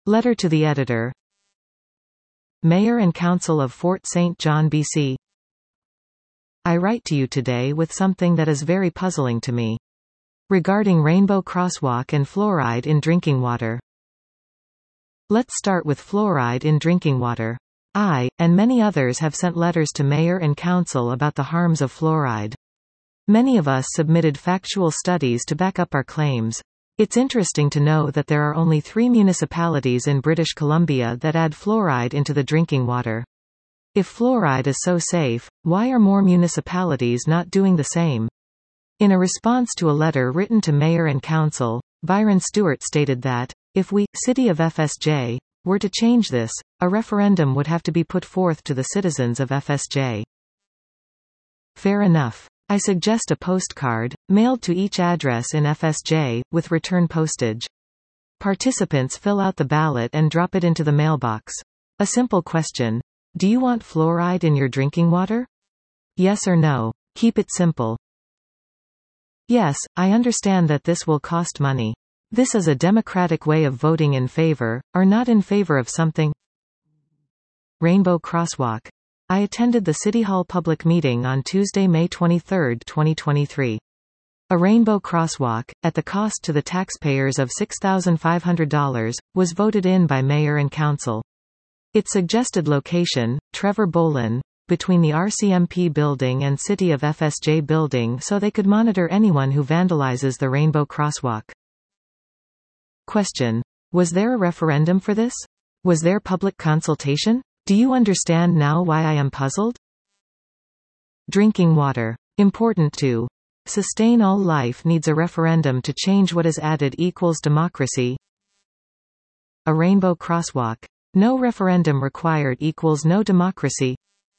Letter to the editor. Mayor and Council of Fort St. John, BC. I write to you today with something that is very puzzling to me. Regarding rainbow crosswalk and fluoride in drinking water. Let's start with fluoride in drinking water. I, and many others have sent letters to Mayor and Council about the harms of fluoride. Many of us submitted factual studies to back up our claims. It's interesting to know that there are only 3 municipalities in British Columbia that add fluoride into the drinking water. If fluoride is so safe, why are more municipalities not doing the same? In a response to a letter written to Mayor and Council, Byron Stewart stated that, if we, City of FSJ, were to change this, a referendum would have to be put forth to the citizens of FSJ. Fair enough. I suggest a postcard, mailed to each address in FSJ, with return postage. Participants fill out the ballot and drop it into the mailbox. A simple question. Do you want fluoride in your drinking water? Yes or no. Keep it simple. Yes, I understand that this will cost money. This is a democratic way of voting in favor, or not in favor of something. Rainbow crosswalk. I attended the City Hall public meeting on Tuesday, May 23, 2023. A rainbow crosswalk, at the cost to the taxpayers of $6,500, was voted in by Mayor and Council. Its suggested location, Trevor Bolin, between the RCMP building and City of FSJ building so they could monitor anyone who vandalizes the rainbow crosswalk. Question. Was there a referendum for this? Was there public consultation? Do you understand now why I am puzzled? Drinking water. Important to sustain all life needs a referendum to change what is added equals democracy. A rainbow crosswalk. No referendum required equals no democracy.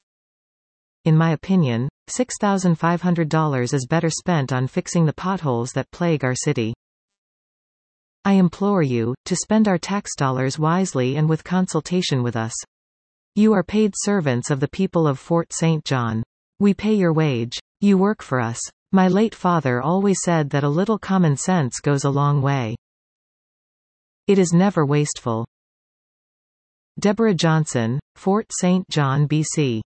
In my opinion, $6,500 is better spent on fixing the potholes that plague our city. I implore you, to spend our tax dollars wisely and with consultation with us. You are paid servants of the people of Fort St. John. We pay your wage. You work for us. My late father always said that a little common sense goes a long way. It is never wasteful. Deborah Johnson, Fort St. John, BC.